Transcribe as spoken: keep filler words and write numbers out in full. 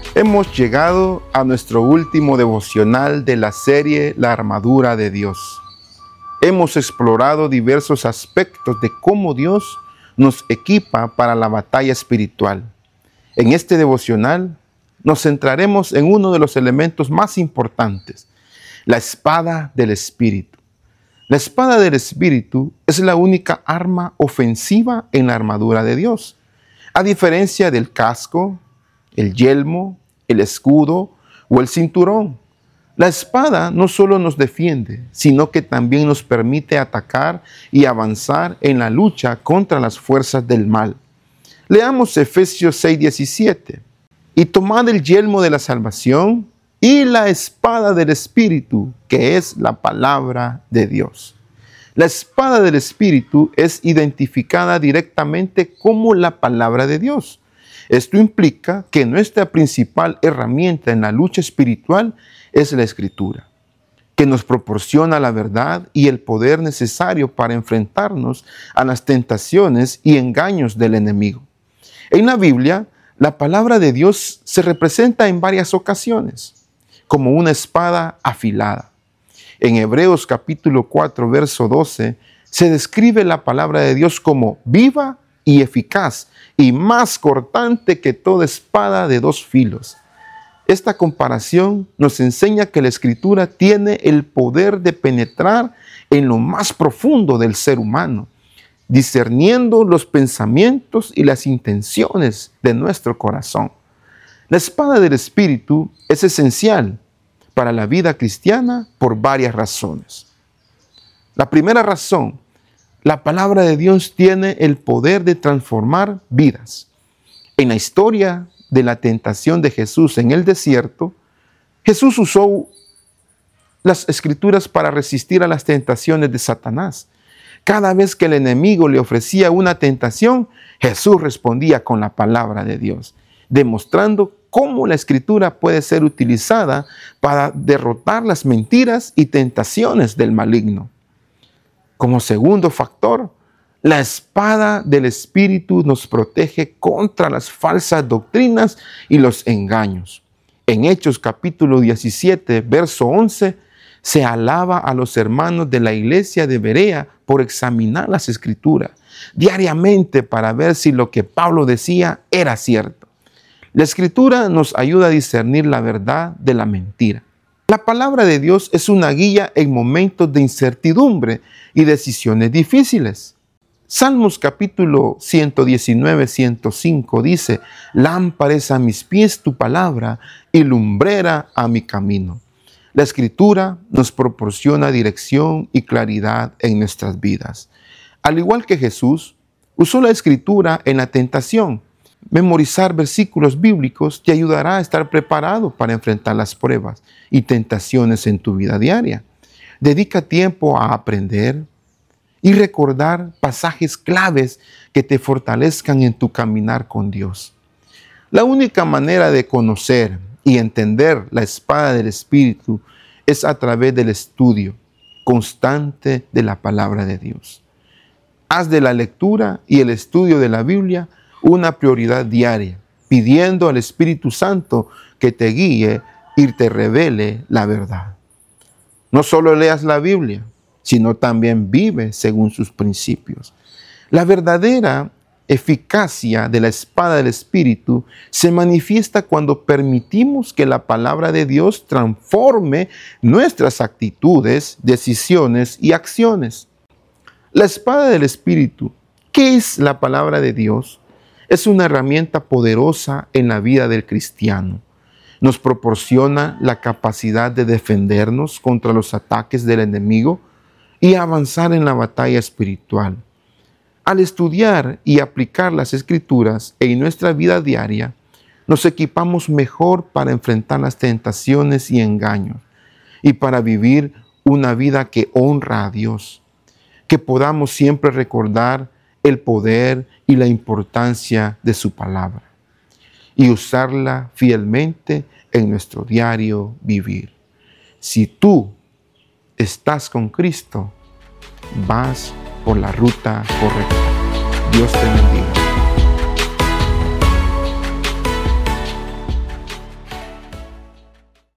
Hemos llegado a nuestro último devocional de la serie La Armadura de Dios. Hemos explorado diversos aspectos de cómo Dios nos equipa para la batalla espiritual. En este devocional nos centraremos en uno de los elementos más importantes, la espada del Espíritu. La espada del Espíritu es la única arma ofensiva en la armadura de Dios. A diferencia del casco, el yelmo, el escudo o el cinturón, la espada no solo nos defiende, sino que también nos permite atacar y avanzar en la lucha contra las fuerzas del mal. Leamos Efesios seis diecisiete. Y tomad el yelmo de la salvación y la espada del Espíritu, que es la palabra de Dios. La espada del Espíritu es identificada directamente como la palabra de Dios. Esto implica que nuestra principal herramienta en la lucha espiritual es la Escritura, que nos proporciona la verdad y el poder necesario para enfrentarnos a las tentaciones y engaños del enemigo. En la Biblia, la palabra de Dios se representa en varias ocasiones como una espada afilada. En Hebreos capítulo cuatro, verso doce, se describe la palabra de Dios como viva y eficaz y más cortante que toda espada de dos filos. Esta comparación nos enseña que la Escritura tiene el poder de penetrar en lo más profundo del ser humano, discerniendo los pensamientos y las intenciones de nuestro corazón. La espada del Espíritu es esencial para la vida cristiana por varias razones. La primera razón, la palabra de Dios tiene el poder de transformar vidas. En la historia de la tentación de Jesús en el desierto, Jesús usó las Escrituras para resistir a las tentaciones de Satanás. Cada vez que el enemigo le ofrecía una tentación, Jesús respondía con la palabra de Dios, demostrando cómo la Escritura puede ser utilizada para derrotar las mentiras y tentaciones del maligno. Como segundo factor, la espada del Espíritu nos protege contra las falsas doctrinas y los engaños. En Hechos capítulo diecisiete, verso once, se alaba a los hermanos de la iglesia de Berea por examinar las Escrituras diariamente para ver si lo que Pablo decía era cierto. La Escritura nos ayuda a discernir la verdad de la mentira. La palabra de Dios es una guía en momentos de incertidumbre y decisiones difíciles. Salmos capítulo ciento diecinueve, ciento cinco dice: lámpara es a mis pies tu palabra y lumbrera a mi camino. La Escritura nos proporciona dirección y claridad en nuestras vidas. Al igual que Jesús, usó la Escritura en la tentación. Memorizar versículos bíblicos te ayudará a estar preparado para enfrentar las pruebas y tentaciones en tu vida diaria. Dedica tiempo a aprender y recordar pasajes claves que te fortalezcan en tu caminar con Dios. La única manera de conocer y entender la espada del Espíritu es a través del estudio constante de la palabra de Dios. Haz de la lectura y el estudio de la Biblia una prioridad diaria, pidiendo al Espíritu Santo que te guíe y te revele la verdad. No solo leas la Biblia, sino también vive según sus principios. La verdadera eficacia de la espada del Espíritu se manifiesta cuando permitimos que la palabra de Dios transforme nuestras actitudes, decisiones y acciones. La espada del Espíritu, ¿qué es la palabra de Dios? Es una herramienta poderosa en la vida del cristiano. Nos proporciona la capacidad de defendernos contra los ataques del enemigo y avanzar en la batalla espiritual. Al estudiar y aplicar las Escrituras en nuestra vida diaria, nos equipamos mejor para enfrentar las tentaciones y engaños y para vivir una vida que honra a Dios. Que podamos siempre recordar el poder y la importancia de su palabra y usarla fielmente en nuestro diario vivir. Si tú estás con Cristo, vas por la ruta correcta. Dios te bendiga.